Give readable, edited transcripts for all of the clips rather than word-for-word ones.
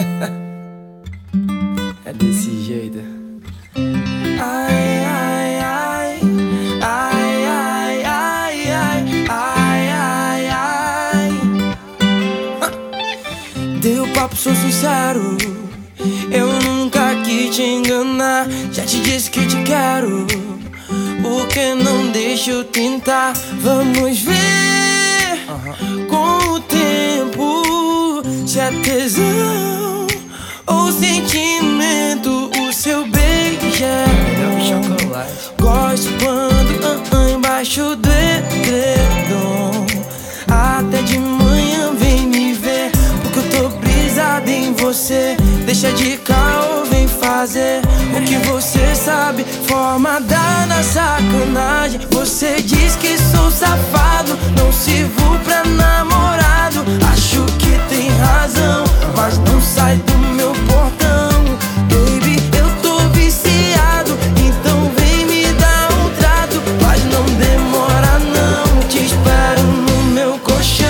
É desse jeito. Ai, ai, ai, ai, ai, ai, ai, ai, ai, ai. Dei o papo, sou sincero. Eu nunca quis te enganar. Já te disse que te quero. Por que não deixa eu tentar? Vamos ver com o tempo se é tesão ou sentimento. O seu beijo é chocolate. Gosto quando embaixo do edredom. Até de manhã vem me ver, porque eu tô brisado em você. Deixa de caô, vem fazer o que você sabe. Forma da na sacanagem. Você diz que sou safado, não sirvo pra namorado. Acho que tem razão, mas não sai do meu portão. Baby, eu tô viciado, então vem me dar um trato. Mas não demora não, te espero no meu colchão.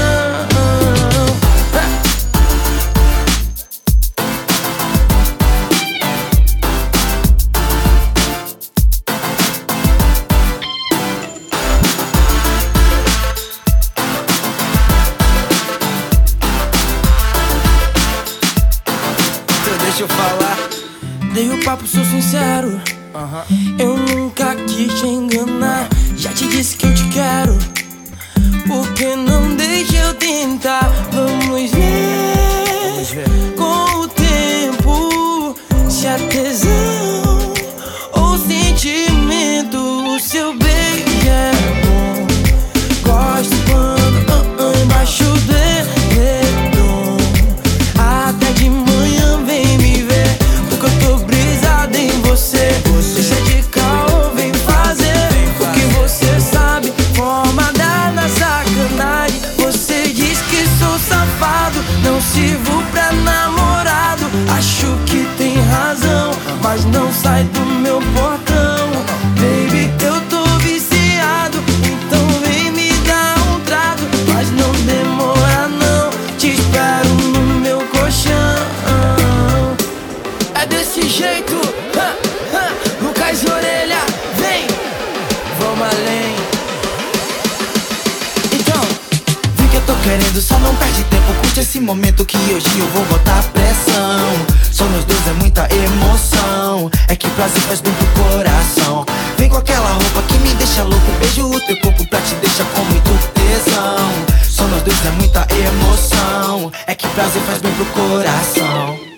Deixa eu falar. Dei o papo, sou sincero. Eu nunca quis te enganar. Já te disse que eu te quero. Por que não deixa eu tentar? Vamos ver com o tempo se é tesão ou sentimento. O seu beijo é bom. Gosto quando embaixo do edredom. Até de manhã vem me ver, porque eu tô brisado em você. Deixa de caô, vem fazer o que você sabe. Forma da na sacanagem. Você diz que sou safado, não sirvo pra namorado. Acho que tem razão, mas não sai do meu portão. Baby, eu tô viciado, então vem me dar um trago. Mas não demora não, te espero no meu colchão. É desse jeito, Lucas Orelha, vem, vamos além. Então, vi que eu tô querendo, só não perde tempo. Curte esse momento que hoje eu vou botar pressão. Só nós dois é muita emoção. É que prazer faz bem pro coração. Vem com aquela roupa que me deixa louco. Beijo o teu corpo pra te deixar com muito tesão. Só nós dois é muita emoção. É que prazer faz bem pro coração.